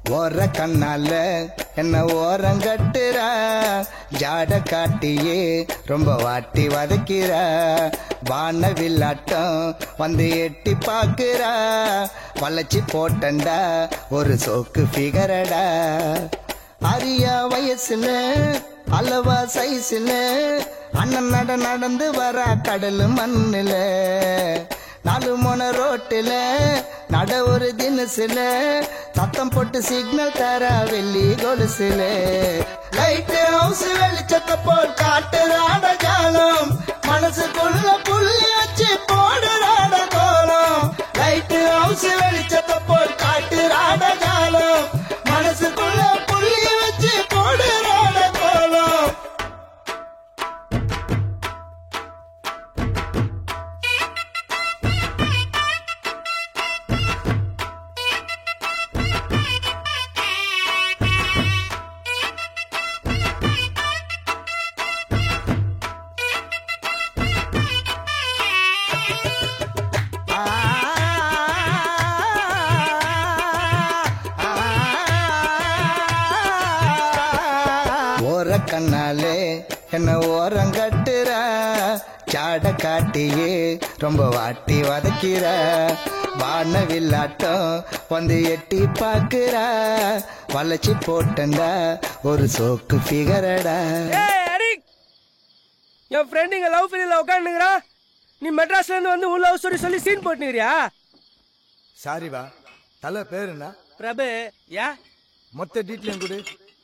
ஓர கண்ணால என்ன ஓரங்கட்டுறா, ஜாட காட்டியே ரொம்ப வாட்டி வதக்கிறா, வானவில்லாட்டம் வந்து எட்டி பாக்குறா, வளைச்சி போட்டண்டா ஒரு சோக்கு ஃபிகரடா. அரியா வயசுல அளவா சைஸ்ல அண்ணன் நடந்து வரா கடல் மண்ணுல, 4 முனை ரோட்டுல நட ஒரு தினசுல, சத்தம் போட்டு சிக்னல் தர வெள்ளி கொலுசுல, லைட் ஹவுஸ் வெளிச்சத்தை போல் காட்டுறாட ஜாலம், மனசுக்குள்ள புள்ளி வச்சு போடுறாட கோலம். லைட் ஹவுஸ் வெளிச்சத்தை போல் காட்டுறாட ஜாலம், மனசுக்குள்ள புள்ளி வச்சு போடுறாட கோலம். ஓர கண்ணாலே என்ன ஓரங்கட்டுறா, சாட காட்டியே ரொம்ப வாட்டி வதக்கிறா, வானவில்லாட்டம் வந்து எட்டி பாக்குறா, வளைச்சி போட்டண்டா ஒரு சோக்கு ஃபிகரடா. என் ஃப்ரெண்ட் இங்க லவ் ஃபீல்ல உட்காந்துக்கிறா, நீ மெட்ராஸ்ல இருந்து வந்து உன் லவ் ஸ்டோரி சொல்லி சீன் போட்டுக்கிறியா? சாரிவா, தலை பேருண்ணா பிரபு. யா மொத்த டீட்டெயிலும் கொடு.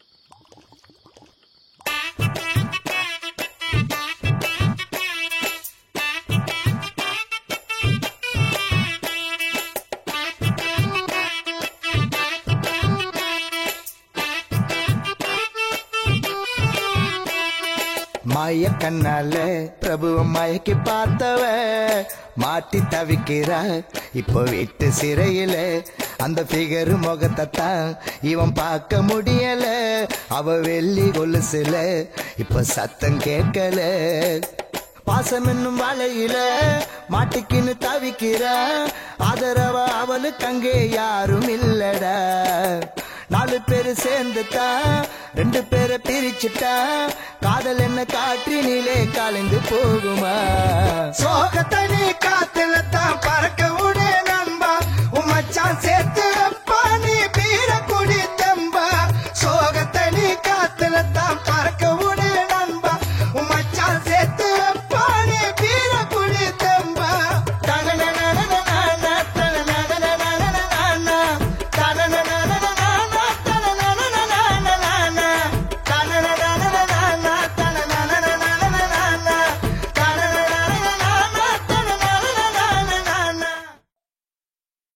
மாய கண்ணால பிரபுவ மயக்கி பார்த்தவ மாட்டி தவிக்கிறா இப்போ வீட்டு சிறையில, அந்த பிகரு முகத்தை தான் இவன் பார்க்க முடியல, அவ வெள்ளி கொலுசுல இப்ப சத்தம் கேட்கல, பாசம் என்னும் வலையில மாட்டிக்கின்னு தவிக்கிறா, ஆதரவ அவளுக்கு அங்கே யாரும் இல்லடா, 4 பேரு சேர்ந்துட்டா 2 பேரை பிரிச்சுட்டா, காதல் என்ன காற்றினிலே கலந்து போகுமா, சோகத்தை நீ காத்துல